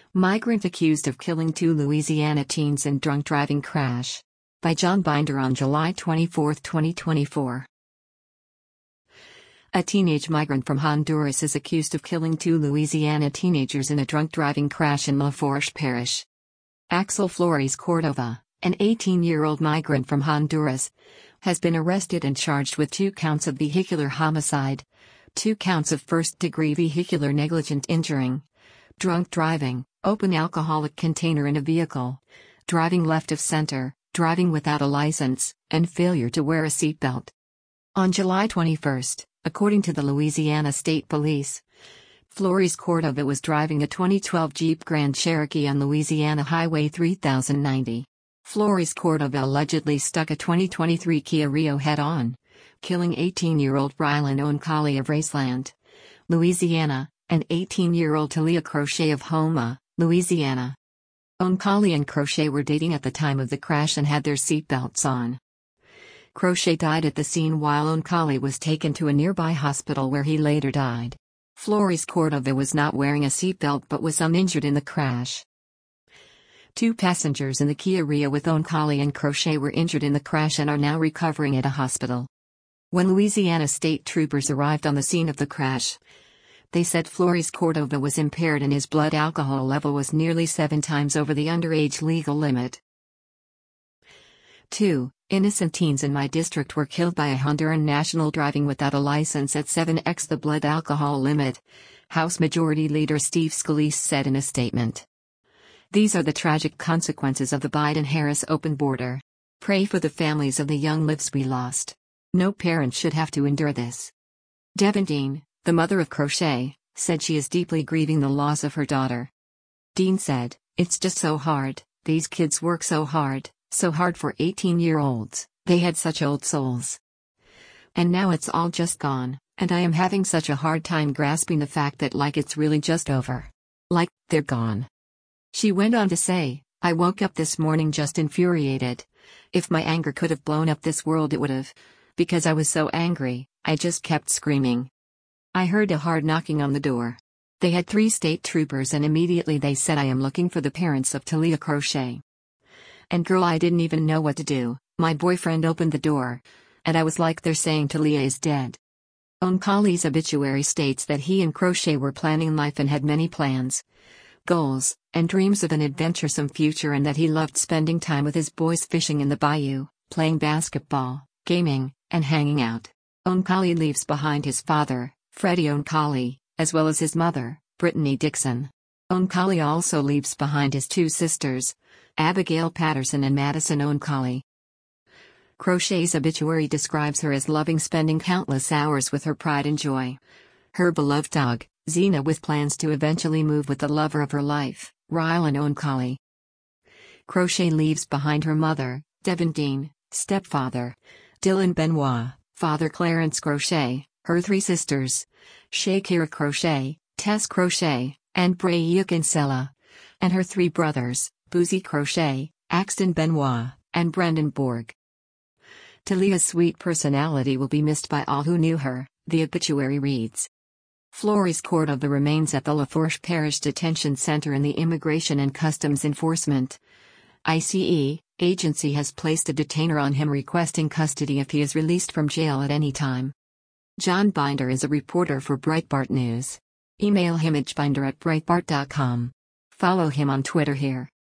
Migrant accused of killing two Louisiana teens in drunk driving crash. By John Binder on July 24, 2024. A teenage migrant from Honduras is accused of killing two Louisiana teenagers in a drunk driving crash in Lafourche Parish. Axel Flores Cordova, an 18-year-old migrant from Honduras, has been arrested and charged with 2 counts of vehicular homicide, 2 counts of first-degree vehicular negligent injuring, drunk driving, open alcoholic container in a vehicle, driving left of center, driving without a license, and failure to wear a seatbelt. On July 21, according to the Louisiana State Police, Flores Cordova was driving a 2012 Jeep Grand Cherokee on Louisiana Highway 3090. Flores Cordova allegedly stuck a 2023 Kia Rio head-on, killing 18-year-old Rylan Oncali of Raceland, Louisiana, and 18-year-old Talia Crochet of Houma, Louisiana. Oncali and Crochet were dating at the time of the crash and had their seatbelts on. Crochet died at the scene while Oncali was taken to a nearby hospital where he later died. Flores Cordova was not wearing a seatbelt but was uninjured in the crash. 2 passengers in the Kia Rio with Oncali and Crochet were injured in the crash and are now recovering at a hospital. When Louisiana state troopers arrived on the scene of the crash, they said Flores Cordova was impaired and his blood alcohol level was nearly 7 times over the underage legal limit. 2 innocent teens in my district were killed by a Honduran national driving without a license at 7x the blood alcohol limit, House Majority Leader Steve Scalise said in a statement. These are the tragic consequences of the Biden-Harris open border. Pray for the families of the young lives we lost. No parent should have to endure this. Devin Dean, the mother of Crochet, said she is deeply grieving the loss of her daughter. Dean said, "It's just so hard, these kids work so hard for 18-year-olds, they had such old souls. And now it's all just gone, and I am having such a hard time grasping the fact that it's really just over. They're gone." She went on to say, "I woke up this morning just infuriated. If my anger could have blown up this world it would have. Because I was so angry, I just kept screaming. I heard a hard knocking on the door. They had 3 state troopers and immediately they said I am looking for the parents of Talia Crochet. And girl, I didn't even know what to do. My boyfriend opened the door. And I was like, they're saying Talia is dead." Oncali's obituary states that he and Crochet were planning life and had many plans, goals, and dreams of an adventuresome future and that he loved spending time with his boys fishing in the bayou, playing basketball, gaming, and hanging out. Oncali leaves behind his father, Freddie Oncali, as well as his mother, Brittany Dixon. Oncali also leaves behind his 2 sisters, Abigail Patterson and Madison Oncali. Crochet's obituary describes her as loving spending countless hours with her pride and joy. Her beloved dog, Xena, with plans to eventually move with the lover of her life, Rylan Oncali. Crochet leaves behind her mother, Devin Dean, stepfather, Dylan Benoit, father Clarence Crochet, her 3 sisters, Shakira Crochet, Tess Crochet, and Brea Kinsella, and her 3 brothers, Boozy Crochet, Axton Benoit, and Brendan Borg. Talia's sweet personality will be missed by all who knew her, the obituary reads. Flores Cordova remains at the Lafourche Parish Detention Center in the Immigration and Customs Enforcement (ICE) agency has placed a detainer on him requesting custody if he is released from jail at any time. John Binder is a reporter for Breitbart News. Email him at binder@breitbart.com. Follow him on Twitter here.